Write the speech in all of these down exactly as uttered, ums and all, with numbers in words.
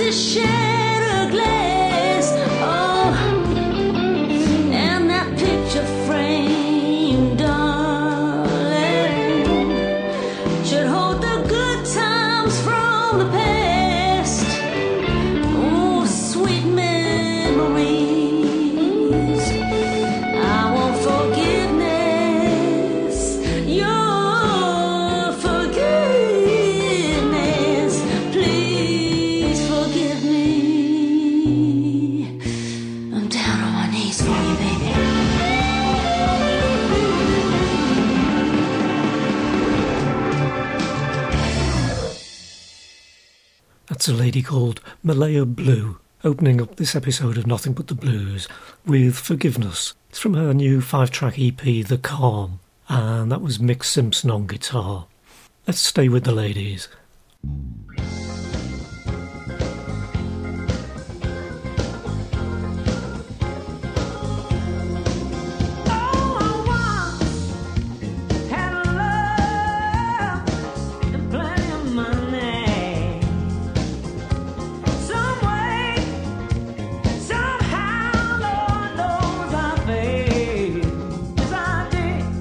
That's a lady called Malaya Blue, opening up this episode of Nothing But the Blues with Forgiveness. It's from her new five-track E P, The Calm, and that was Mick Simpson on guitar. Let's stay with the ladies.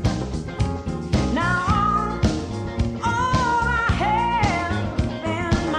Now all I had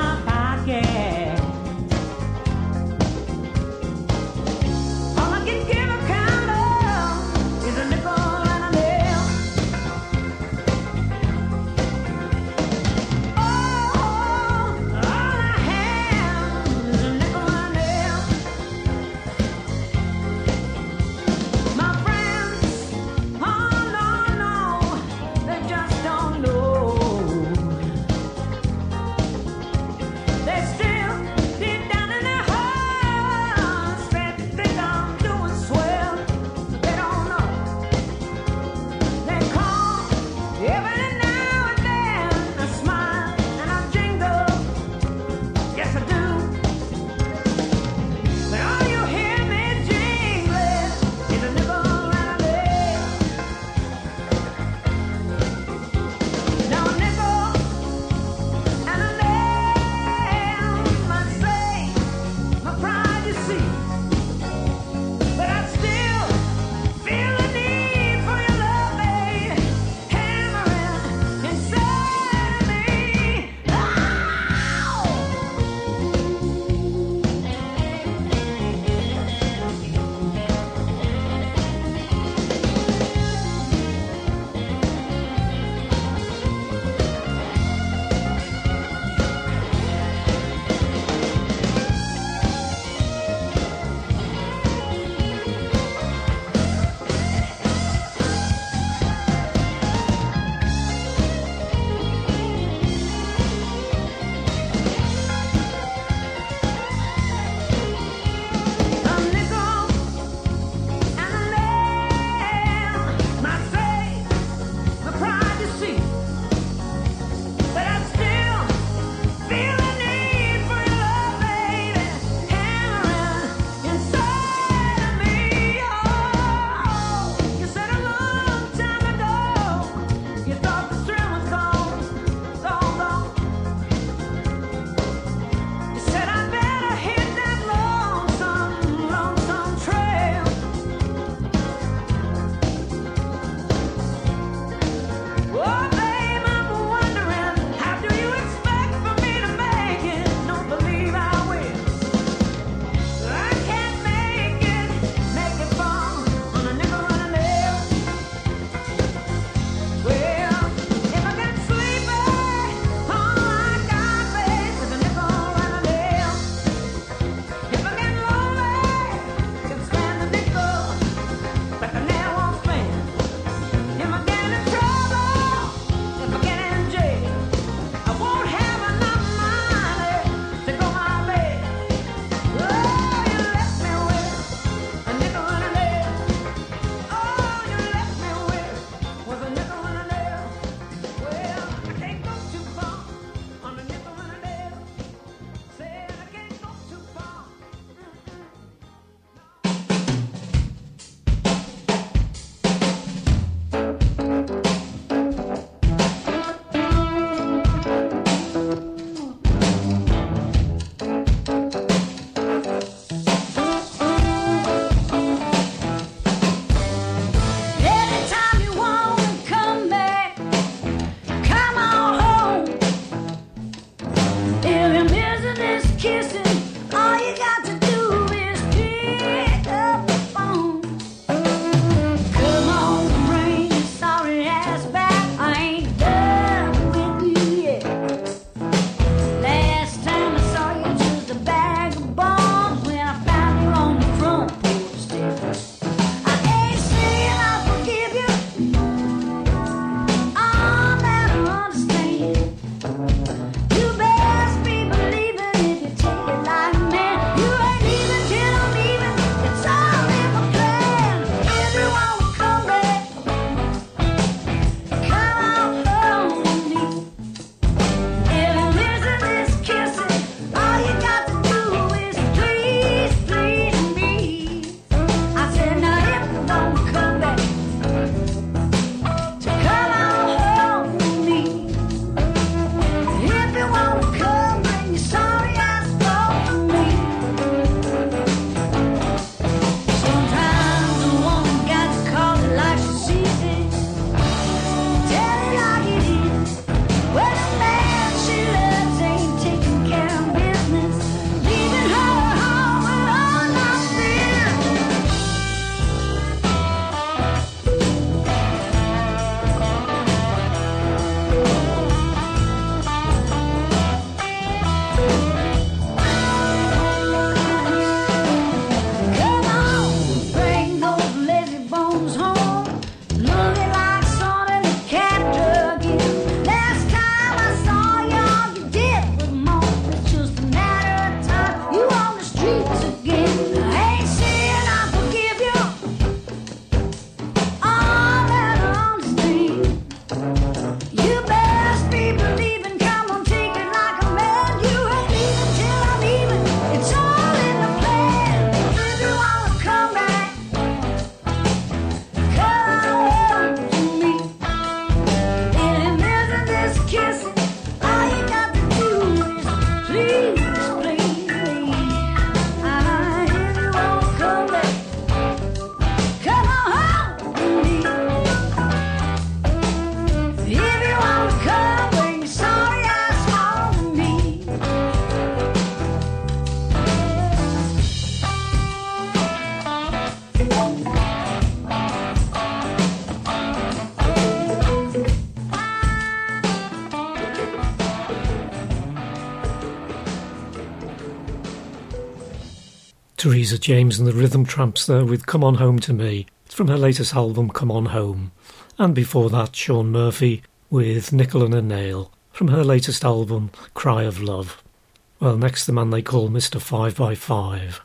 Teresa James and the Rhythm Tramps there with Come On Home to Me. It's from her latest album, Come On Home. And before that, Shaun Murphy with Nickel and a Nail from her latest album, Cry of Love. Well, next the man they call Mister five by five.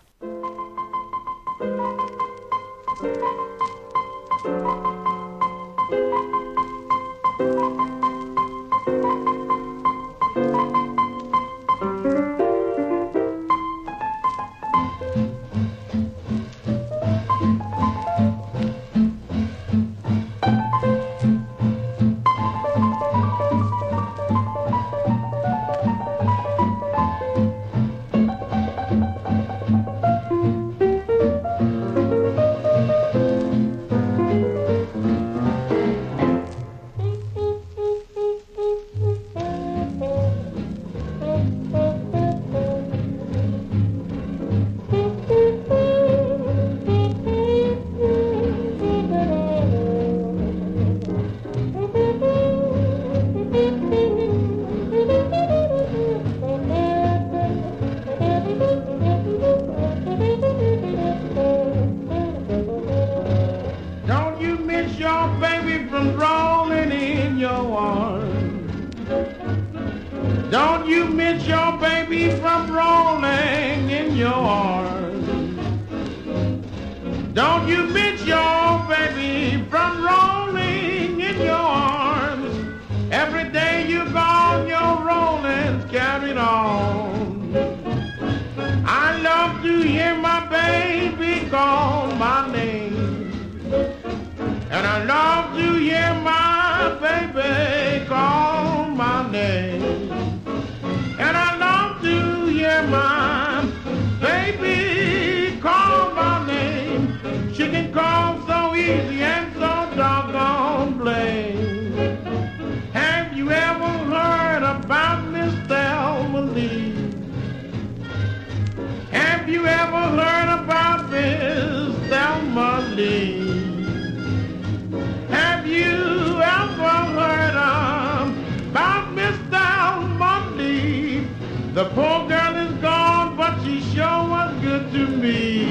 The poor girl is gone, but she sure was good to me.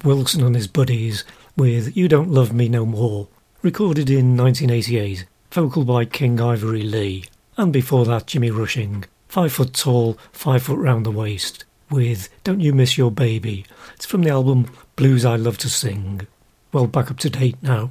Wilson and his buddies with You Don't Love Me No More, recorded in nineteen eighty-eight, vocal by King Ivory Lee, and before that Jimmy Rushing, five foot tall, five foot round the waist, with Don't You Miss Your Baby. It's from the album Blues I Love to Sing. Well, back up to date now.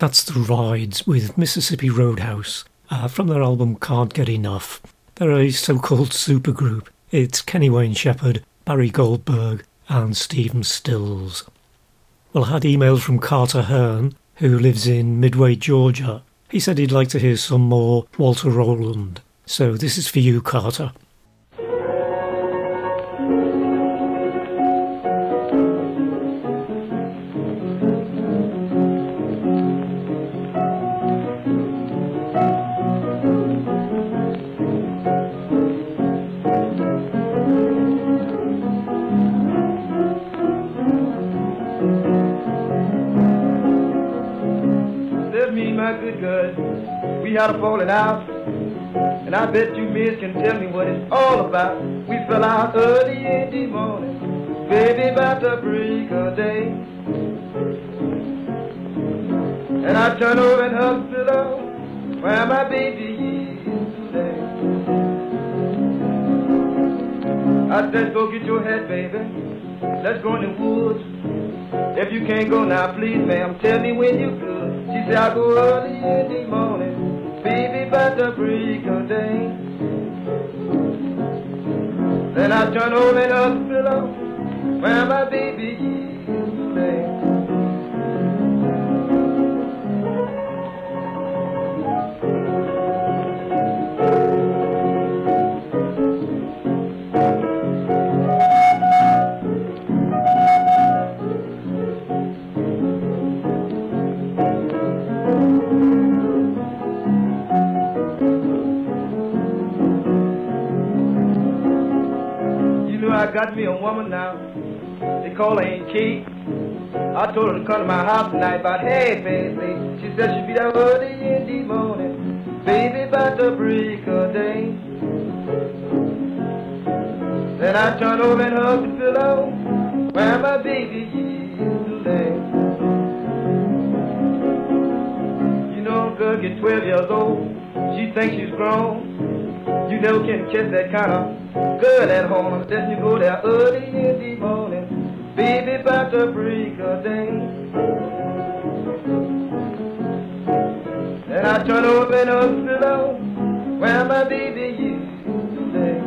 That's The Rides with Mississippi Roadhouse uh, from their album Can't Get Enough. They're a so-called supergroup. It's Kenny Wayne Shepherd, Barry Goldberg and Stephen Stills. Well, I had emails from Carter Hearn, who lives in Midway, Georgia. He said he'd like to hear some more Walter Rowland. So this is for you, Carter. We had a falling out, and I bet you miss can tell me what it's all about. We fell out early in the morning, baby, about the break of day. And I turned over and hugged the pillow where my baby is today. I said, go get your hat, baby, let's go in the woods. If you can't go now, please, ma'am, tell me when you could. She said, I'll go early in the morning, baby, by the break of day. Then I turn over and up the pillow where my baby is today. I got me a woman now, they call her Aunt Kate. I told her to come to my house tonight about half past eight. She said she'd be there early in the morning, baby, about the break of day. Then I turned over and hugged the pillow where my baby is today. You know, a girl gets twelve years old, she thinks she's grown. You never can catch that kind of girl at home unless you go there early in the morning, baby, about the break of day. Then I turn over and up the pillow where my baby is today.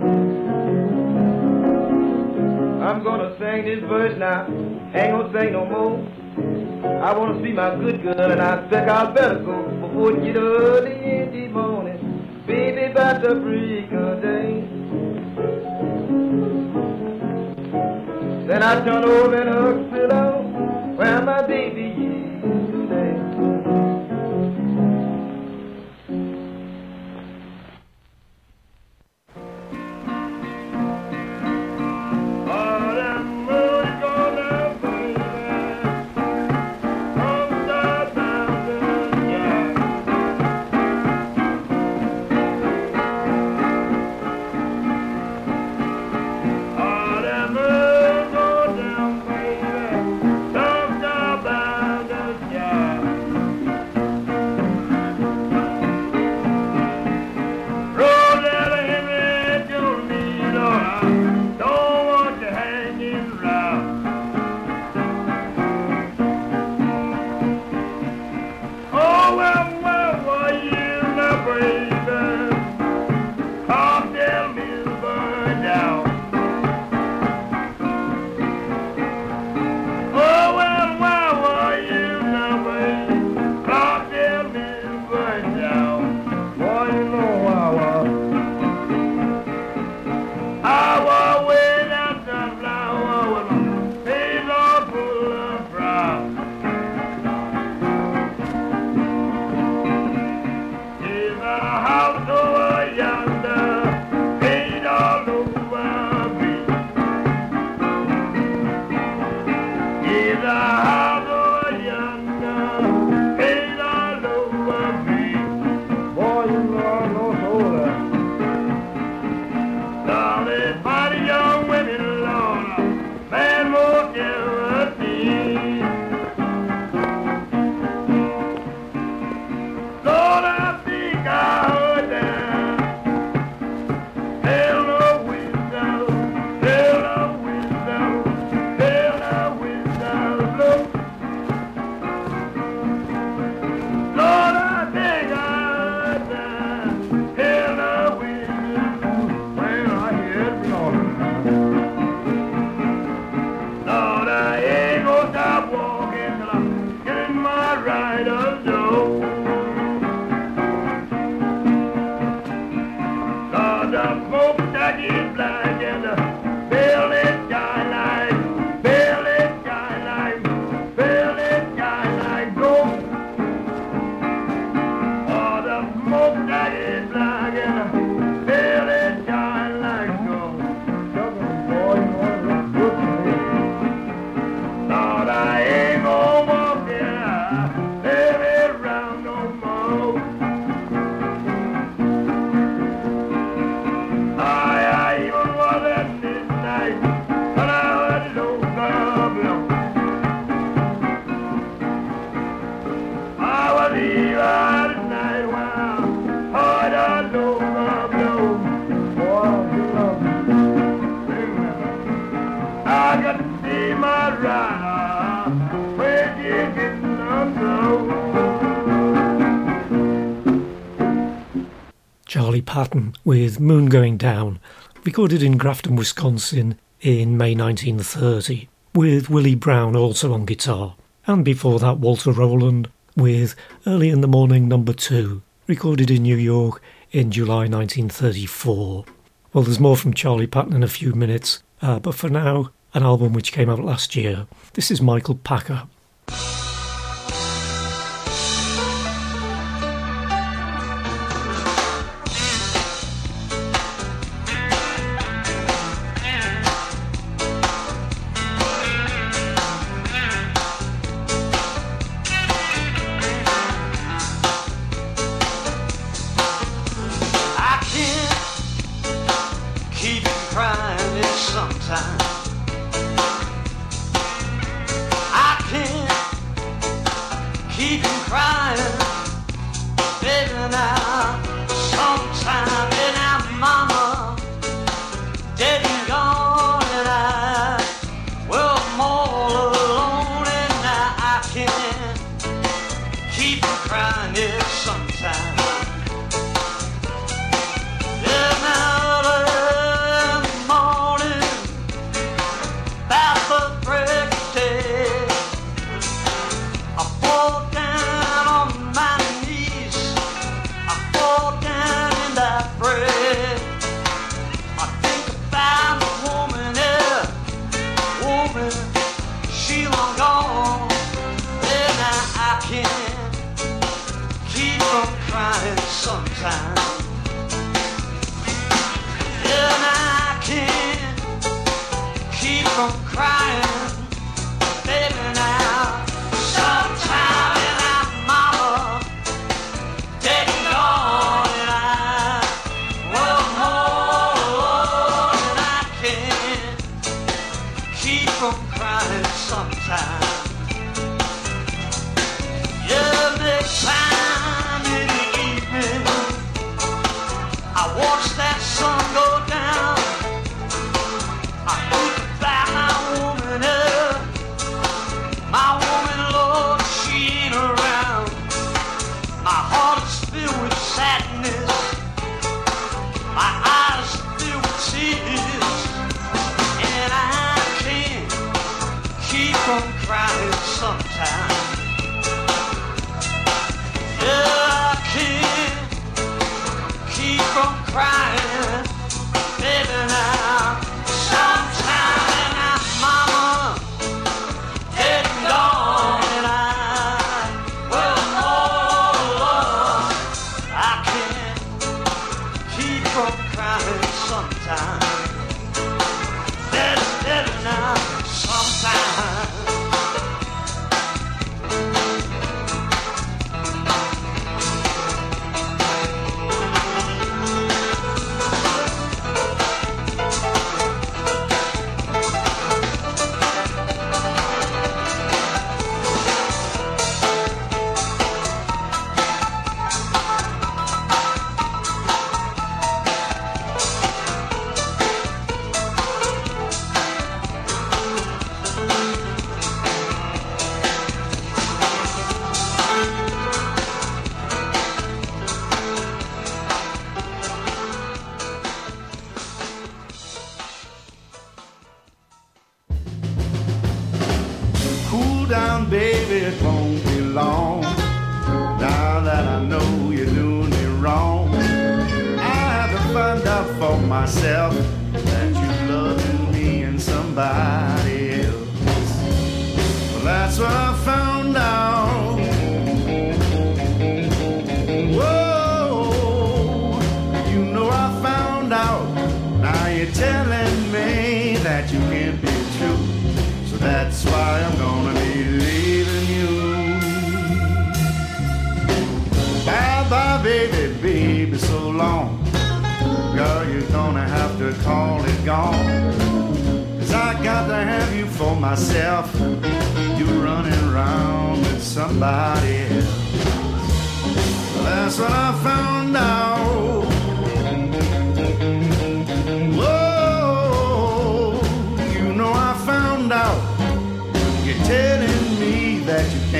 I'm gonna sing this verse now, ain't gonna sing no more. I wanna see my good girl and I think I better go before it get early in the morning, baby, about the break of day. Then I turn over and hug the pillow where my baby is today. Oh, that moon's gonna be there on the mountain, yeah. Oh, that moon go down, baby, don't stop by Charlie Patton with Moon Going Down, recorded in Grafton, Wisconsin in May nineteen thirty, with Willie Brown also on guitar. And before that, Walter Rowland with Early in the Morning Number two, recorded in New York in July nineteen thirty-four. Well, there's more from Charlie Patton in a few minutes, uh, but for now, an album which came out last year. This is Michael Packer.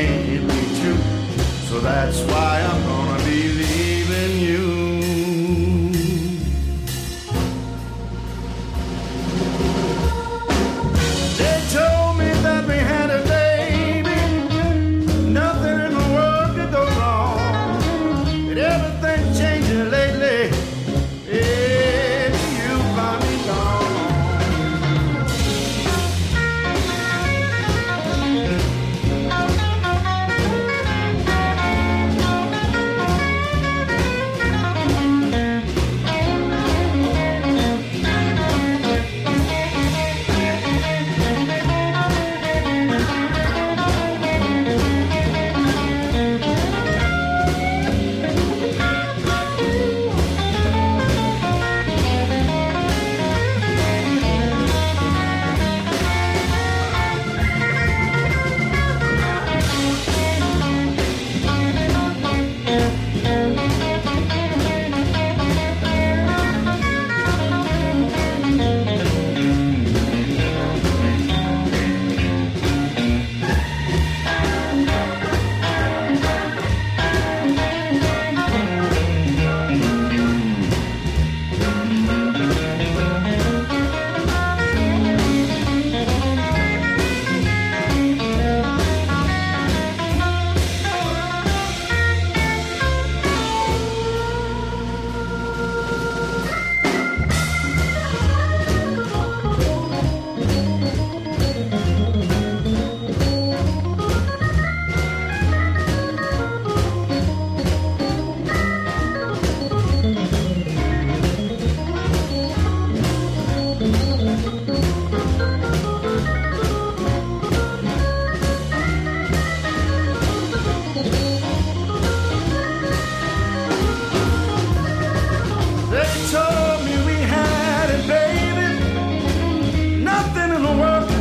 That's why I'm gonna be leaving you.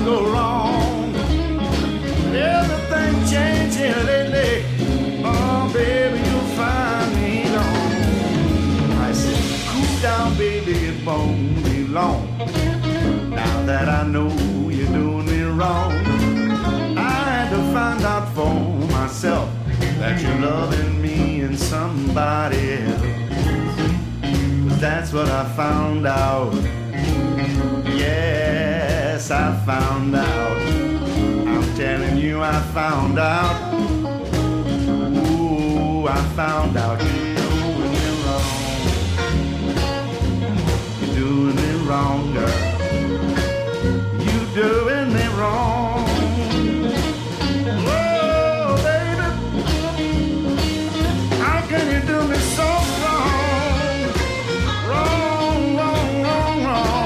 so wrong. Everything changing lately. Oh, baby, you'll find me gone. I said, cool down, baby, it won't be long. Now that I know you're doing me wrong, I had to find out for myself that you're loving me and somebody else. But that's what I found out. Yes, I found out. I'm telling you, I found out. Ooh, I found out you're doing me wrong. You're doing me wrong, girl. You're doing me wrong. Oh, baby, how can you do me so wrong? Wrong, wrong, wrong,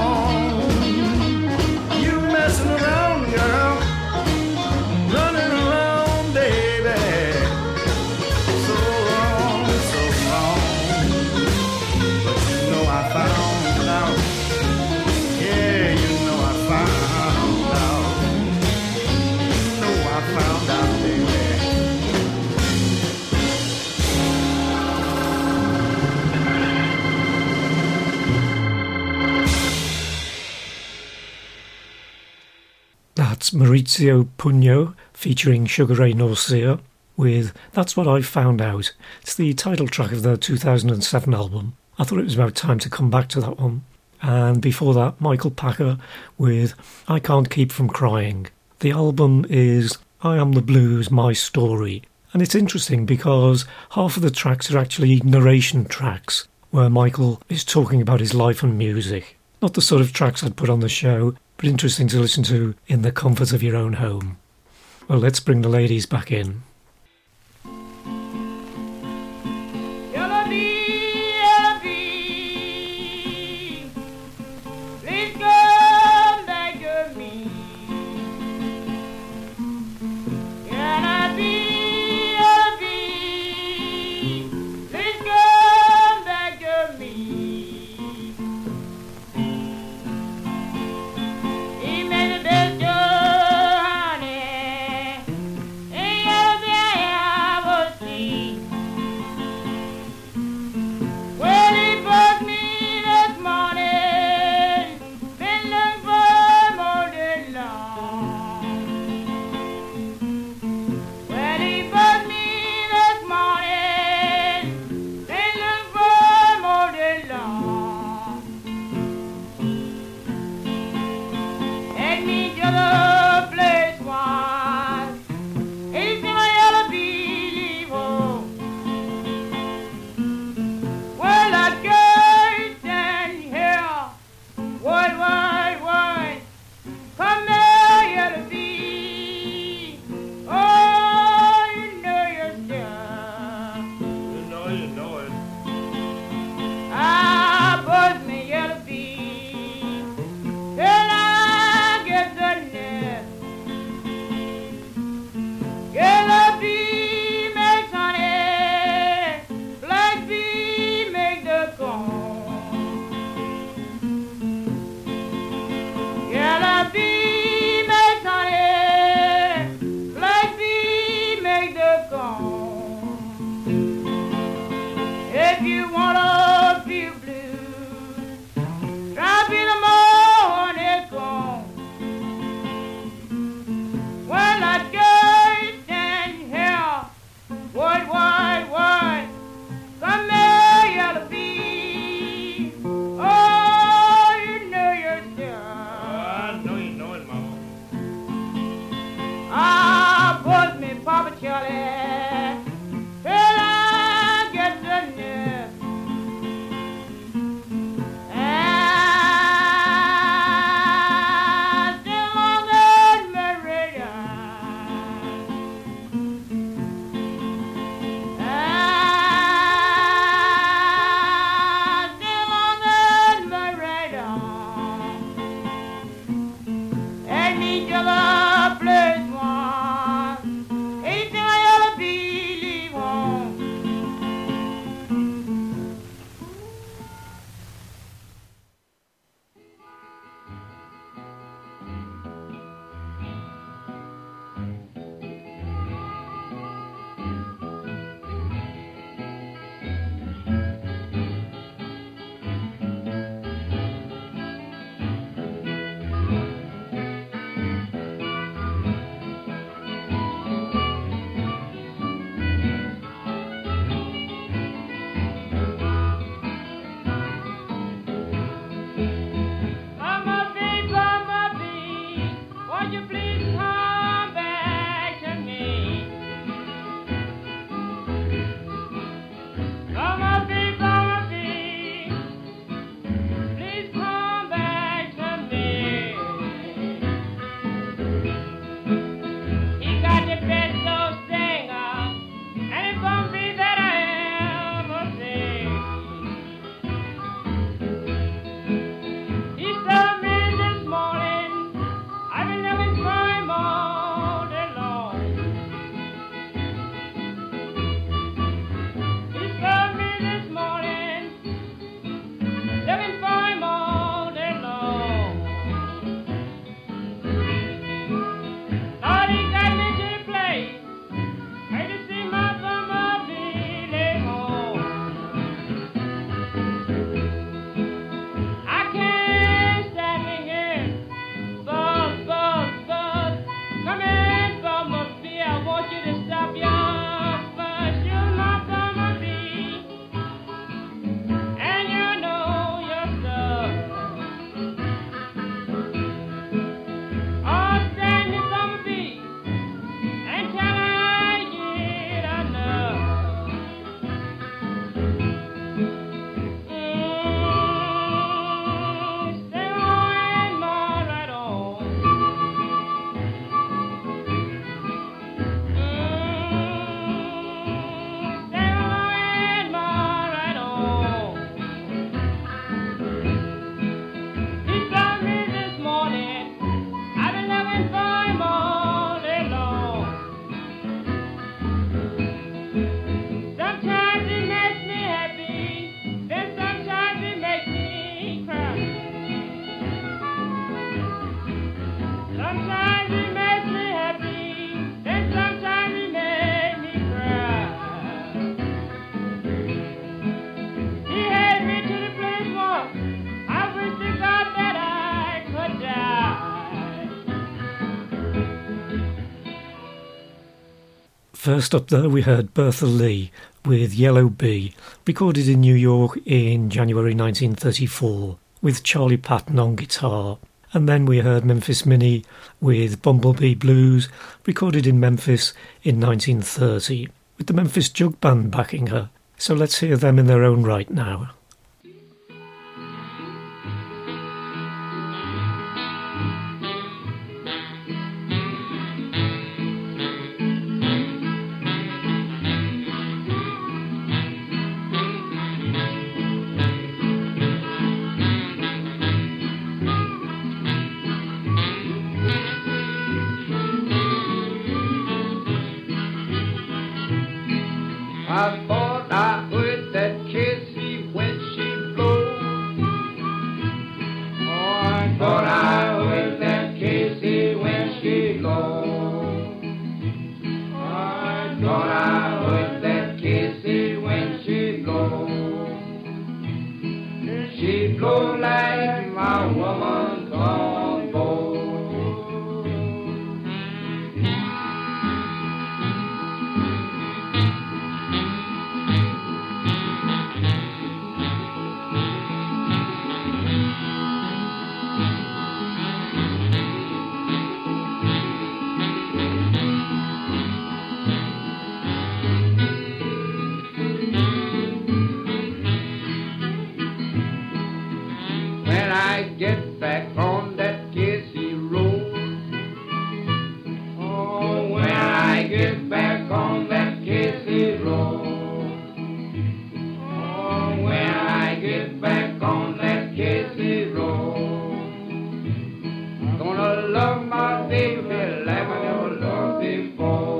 wrong. You messing around, girl. Running around, baby. So wrong, so wrong. But you know I found out. Yeah, you know I found out. You know I found out, baby. That's Maurizio Pugno featuring Sugar Ray Norcia with That's What I Found Out. It's the title track of their two thousand seven album. I thought it was about time to come back to that one. And before that, Michael Packer with I Can't Keep From Crying. The album is I Am the Blues, My Story. And it's interesting because half of the tracks are actually narration tracks where Michael is talking about his life and music. Not the sort of tracks I'd put on the show, but interesting to listen to in the comfort of your own home. Well, let's bring the ladies back in. He made the best job, honey. Ain't ever been First up there we heard Bertha Lee with Yellow Bee, recorded in New York in January nineteen thirty-four, with Charlie Patton on guitar. And then we heard Memphis Minnie with Bumblebee Blues, recorded in Memphis in nineteen thirty, with the Memphis Jug Band backing her. So let's hear them in their own right now. I thought I heard that Casey when she blew. Oh, I thought I heard that Casey when she blew. Oh, I thought I heard that Casey when she blew. She blew like my woman's on board. Get back on that Casey road. Oh, when I get back on that Casey road. Oh, when I get back on that Casey road. I'm gonna love my baby like I never loved before.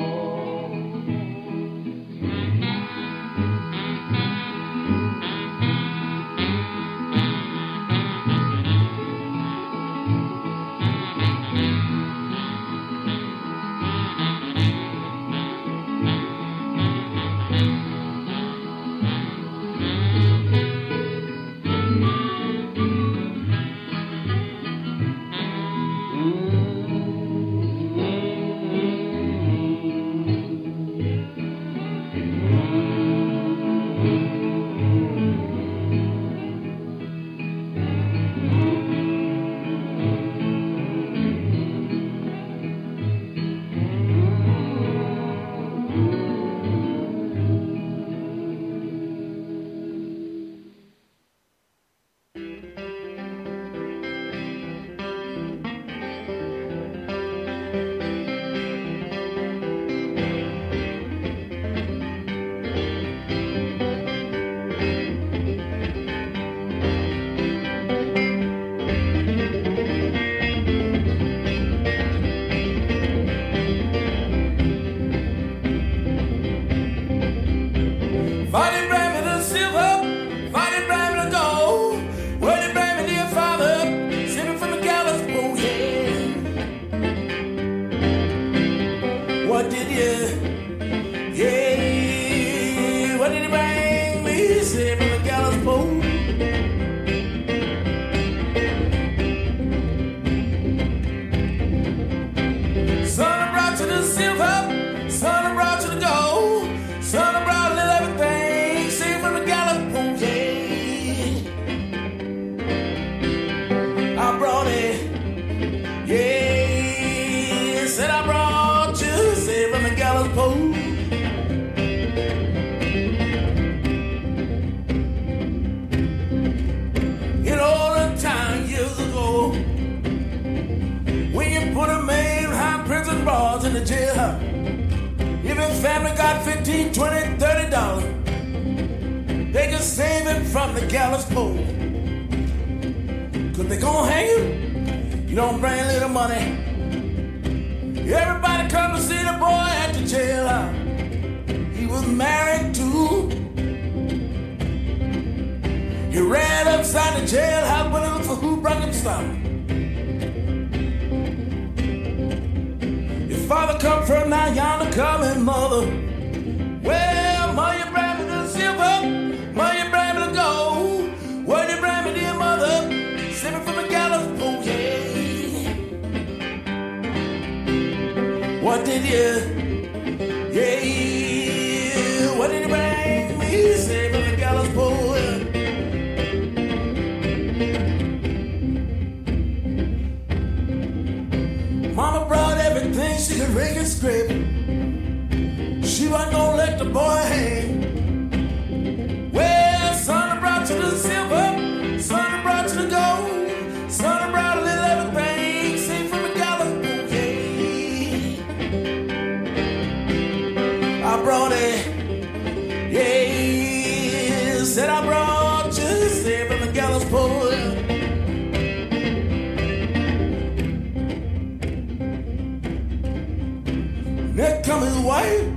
What did you Yeah, what did he bring me? Say from the gallows pole. Mama brought everything she could rig and scrape. She wasn't gonna let the boy hang. Well, son, I brought you the silver, son, I brought you the gold, son, I brought a little everything, sing from the gallows pole, yeah. I brought it, yeah, said I brought you, say from the gallows pole. There come his wife.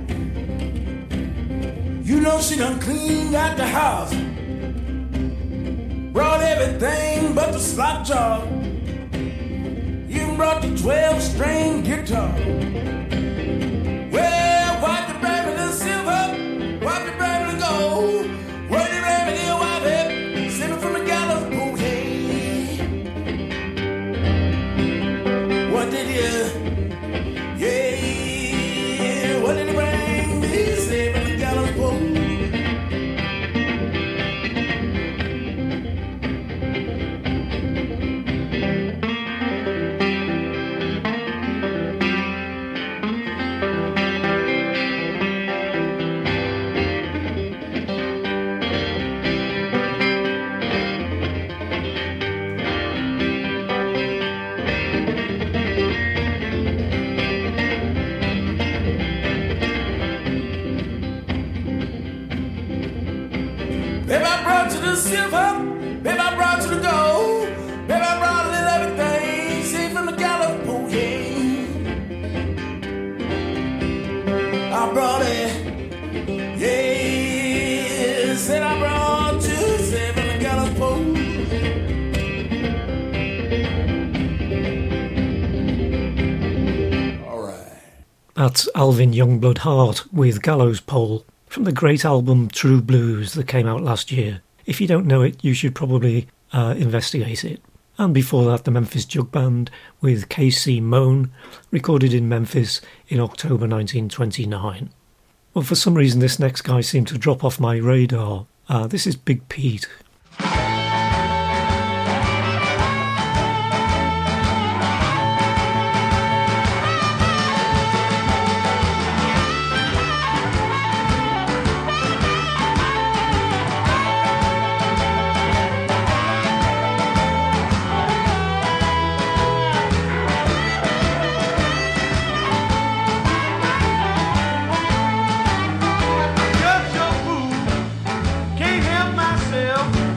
You know she done cleaned out the house. Brought everything but the slop jar. Even brought the twelve-string guitar. Well, wipe the baby the silver, wipe the baby the gold. Wipe the baby the wipe it, sipping from the gallows pole. Hey, what did you? Yeah, what did he bring me? Say from the gallows pole. Baby, I brought you the silver. Baby, I brought you the gold. Baby, I brought a little everything. See from the gallows pole, yeah. I brought it. Yeah, said I brought you. See from the gallows pole. All right. That's Alvin Youngblood Hart with Gallows Pole from the great album True Blues that came out last year. If you don't know it, you should probably uh, investigate it. And before that, the Memphis Jug Band with K C Moan, recorded in Memphis in October nineteen twenty-nine. Well, for some reason this next guy seemed to drop off my radar. Uh, this is Big Pete. Just your fool, can't help myself.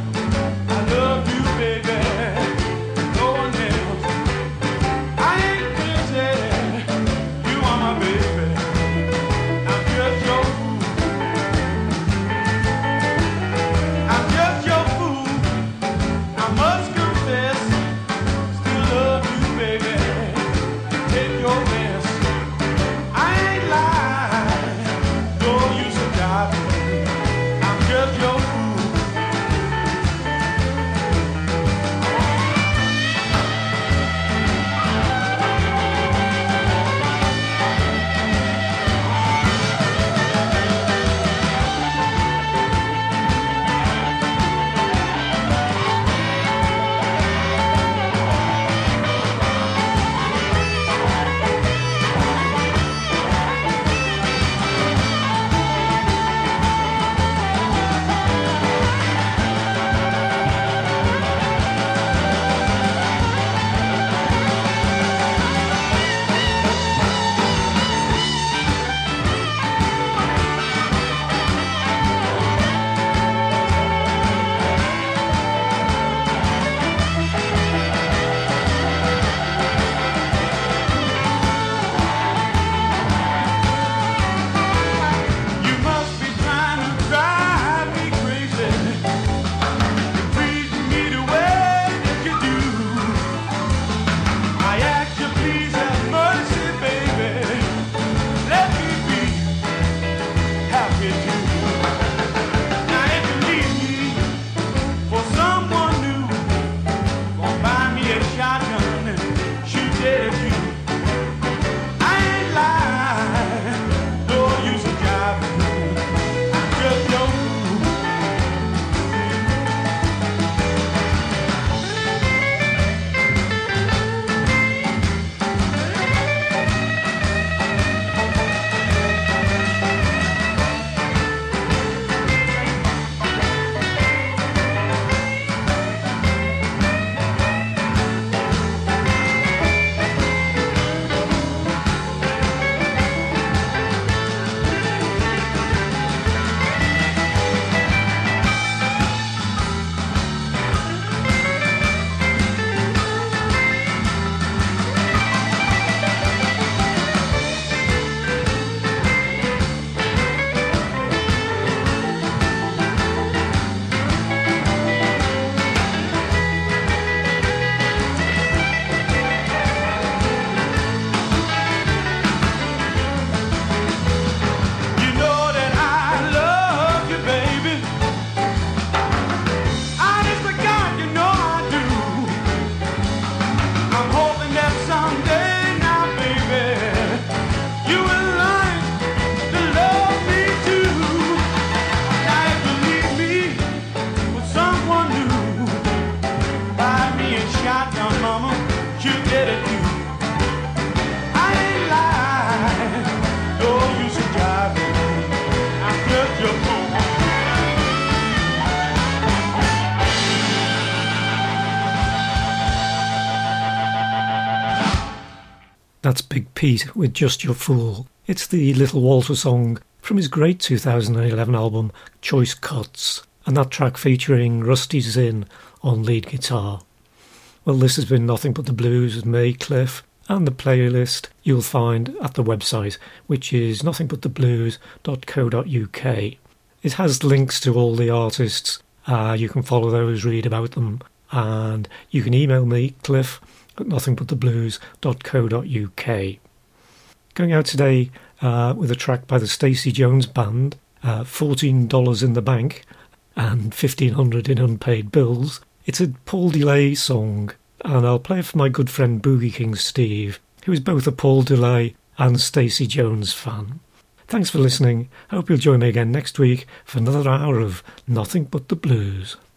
That's Big Pete with Just Your Fool. It's the Little Walter song from his great two thousand eleven album Choice Cuts, and that track featuring Rusty Zinn on lead guitar. Well, this has been Nothing But the Blues with me, Cliff, and the playlist you'll find at the website, which is nothing but the blues dot co dot uk. It has links to all the artists. Uh, you can follow those, read about them, and you can email me, Cliff, at nothing but the blues dot co dot uk. Going out today uh, with a track by the Stacey Jones Band, uh, fourteen dollars in the Bank and fifteen hundred in unpaid bills. It's a Paul DeLay song, and I'll play it for my good friend Boogie King Steve, who is both a Paul DeLay and Stacey Jones fan. Thanks for listening. Hope you'll join me again next week for another hour of Nothing But the Blues.